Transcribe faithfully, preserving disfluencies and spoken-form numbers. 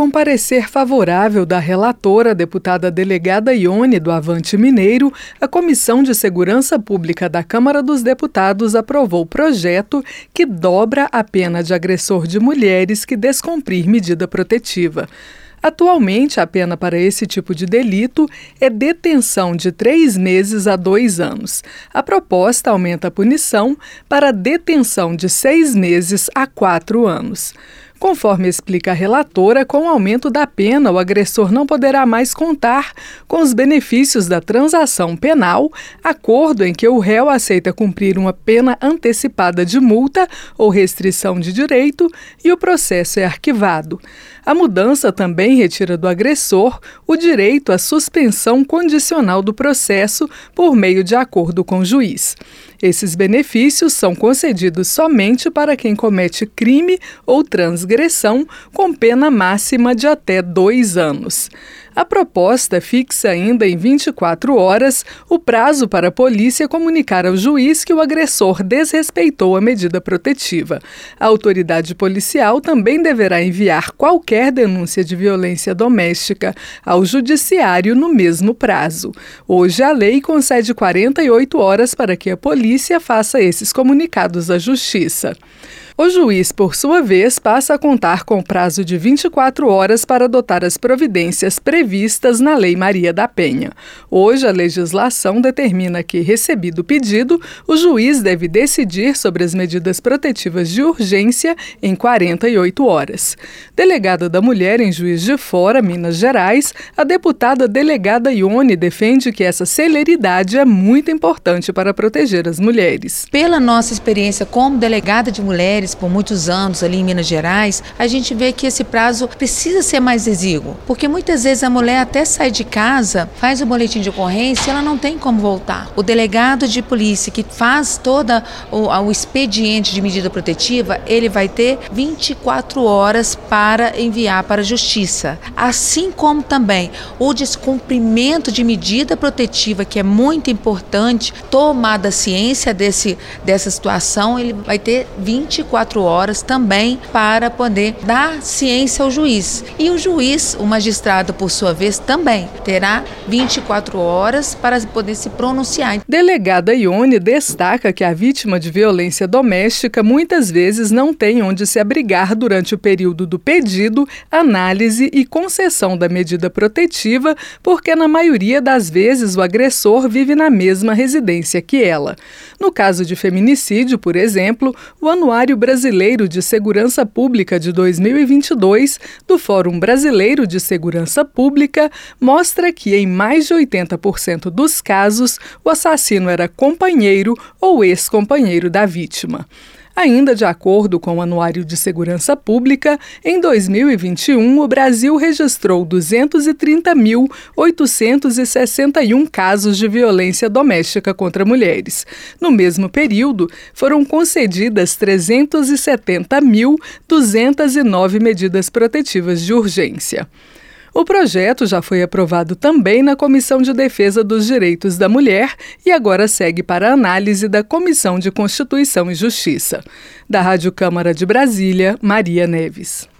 com parecer favorável da relatora, a deputada delegada Ione do Avante Mineiro, a Comissão de Segurança Pública da Câmara dos Deputados aprovou projeto que dobra a pena de agressor de mulheres que descumprir medida protetiva. Atualmente, a pena para esse tipo de delito é detenção de três meses a dois anos. A proposta aumenta a punição para detenção de seis meses a quatro anos. Conforme explica a relatora, com o aumento da pena, o agressor não poderá mais contar com os benefícios da transação penal, acordo em que o réu aceita cumprir uma pena antecipada de multa ou restrição de direito e o processo é arquivado. A mudança também retira do agressor o direito à suspensão condicional do processo por meio de acordo com o juiz. Esses benefícios são concedidos somente para quem comete crime ou transgressão com pena máxima de até dois anos. A proposta fixa ainda em vinte e quatro horas o prazo para a polícia comunicar ao juiz que o agressor desrespeitou a medida protetiva. A autoridade policial também deverá enviar qualquer denúncia de violência doméstica ao judiciário no mesmo prazo. Hoje, a lei concede quarenta e oito horas para que a polícia faça esses comunicados à Justiça. O juiz, por sua vez, passa a contar com prazo de vinte e quatro horas para adotar as providências previstas na Lei Maria da Penha. Hoje, a legislação determina que, recebido o pedido, o juiz deve decidir sobre as medidas protetivas de urgência em quarenta e oito horas. Delegada da Mulher em Juiz de Fora, Minas Gerais, a deputada delegada Ione defende que essa celeridade é muito importante para proteger as mulheres. Pela nossa experiência como delegada de mulheres, por muitos anos ali em Minas Gerais, a gente vê que esse prazo precisa ser mais exíguo, porque muitas vezes a mulher até sai de casa, faz o boletim de ocorrência e ela não tem como voltar. O delegado de polícia que faz todo o, o expediente de medida protetiva, ele vai ter vinte e quatro horas para enviar para a Justiça. Assim como também o descumprimento de medida protetiva, que é muito importante, tomada ciência desse, dessa situação, ele vai ter vinte e quatro horas também para poder dar ciência ao juiz. E o juiz, o magistrado, por sua vez, também terá vinte e quatro horas para poder se pronunciar. Delegada Ione destaca que a vítima de violência doméstica muitas vezes não tem onde se abrigar durante o período do pedido, análise e concessão da medida protetiva, porque na maioria das vezes o agressor vive na mesma residência que ela. No caso de feminicídio, por exemplo, o Anuário Brasileiro de Segurança Pública de dois mil e vinte e dois, do Fórum Brasileiro de Segurança Pública, mostra que em mais de oitenta por cento dos casos, o assassino era companheiro ou ex-companheiro da vítima. Ainda de acordo com o Anuário de Segurança Pública, em dois mil e vinte e um, o Brasil registrou duzentos e trinta mil, oitocentos e sessenta e um casos de violência doméstica contra mulheres. No mesmo período, foram concedidas trezentos e setenta mil, duzentos e nove medidas protetivas de urgência. O projeto já foi aprovado também na Comissão de Defesa dos Direitos da Mulher e agora segue para a análise da Comissão de Constituição e Justiça. Da Rádio Câmara de Brasília, Maria Neves.